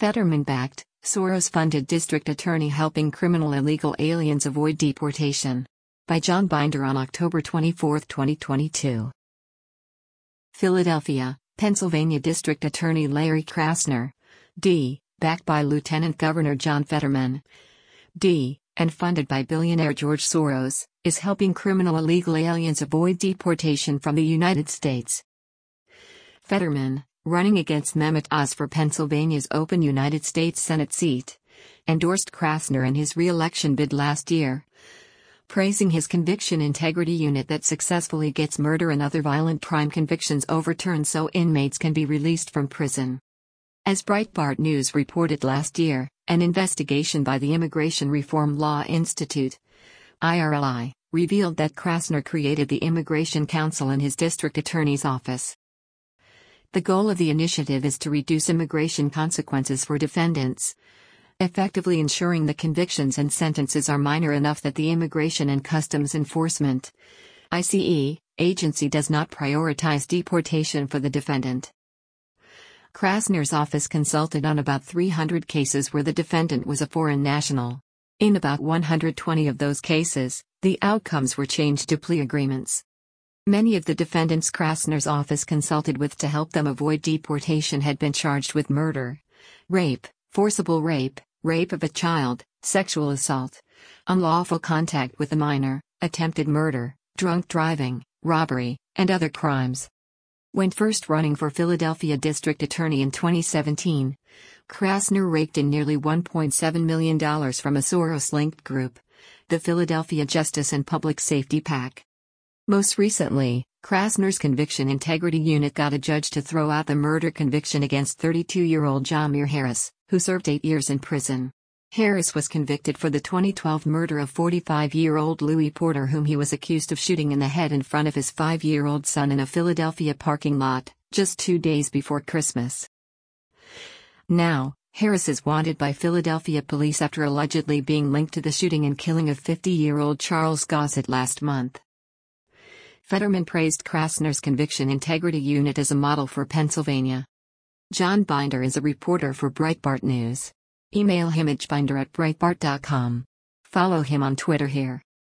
Fetterman-backed, Soros-funded district attorney helping criminal illegal aliens avoid deportation. By John Binder on October 24, 2022. Philadelphia, Pennsylvania District Attorney Larry Krasner, D., backed by Lieutenant Governor John Fetterman, D., and funded by billionaire George Soros, is helping criminal illegal aliens avoid deportation from the United States. Fetterman, running against Mehmet Oz for Pennsylvania's open United States Senate seat, endorsed Krasner in his re-election bid last year, praising his conviction integrity unit that successfully gets murder and other violent crime convictions overturned so inmates can be released from prison. As Breitbart News reported last year, an investigation by the Immigration Reform Law Institute, IRLI, revealed that Krasner created the Immigration Council in his district attorney's office. The goal of the initiative is to reduce immigration consequences for defendants, effectively ensuring the convictions and sentences are minor enough that the Immigration and Customs Enforcement (ICE) agency does not prioritize deportation for the defendant. Krasner's office consulted on about 300 cases where the defendant was a foreign national. In about 120 of those cases, the outcomes were changed to plea agreements. Many of the defendants Krasner's office consulted with to help them avoid deportation had been charged with murder, rape, forcible rape, rape of a child, sexual assault, unlawful contact with a minor, attempted murder, drunk driving, robbery, and other crimes. When first running for Philadelphia District Attorney in 2017, Krasner raked in nearly $1.7 million from a Soros-linked group, the Philadelphia Justice and Public Safety PAC. Most recently, Krasner's Conviction Integrity Unit got a judge to throw out the murder conviction against 32-year-old Jamir Harris, who served 8 years in prison. Harris was convicted for the 2012 murder of 45-year-old Louis Porter, whom he was accused of shooting in the head in front of his 5-year-old son in a Philadelphia parking lot, just 2 days before Christmas. Now, Harris is wanted by Philadelphia police after allegedly being linked to the shooting and killing of 50-year-old Charles Gossett last month. Fetterman praised Krasner's Conviction Integrity Unit as a model for Pennsylvania. John Binder is a reporter for Breitbart News. Email him at binder@breitbart.com. Follow him on Twitter here.